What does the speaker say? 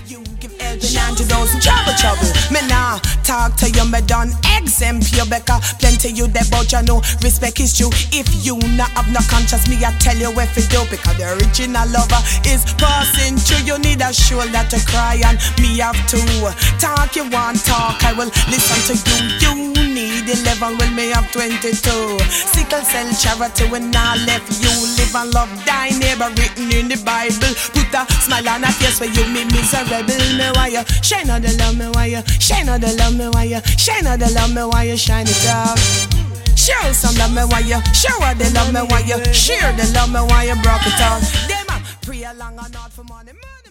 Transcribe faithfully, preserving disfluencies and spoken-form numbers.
You give Elvin and you those trouble, trouble. Me nah talk to you, me done exempt you, Becca. Plenty you there, but you know respect is due. If you not have no conscience, me I tell you where to do. Because the original lover is passing through. You need a shoulder to cry and me have to talk. You want talk, I will listen to you. You need eleven, well me have twenty-two. Sickle cell charity when I left you. Live and love thy neighbor, written in the Bible. Put a smile on a face for you, me miserable. Me why you shine on the love, me why you shine on the love, me why you shine on the love, me why you shine it up. Show some love, me why you shower the love, me why you share the love, me why you broke it off. Them a pray along and not for money.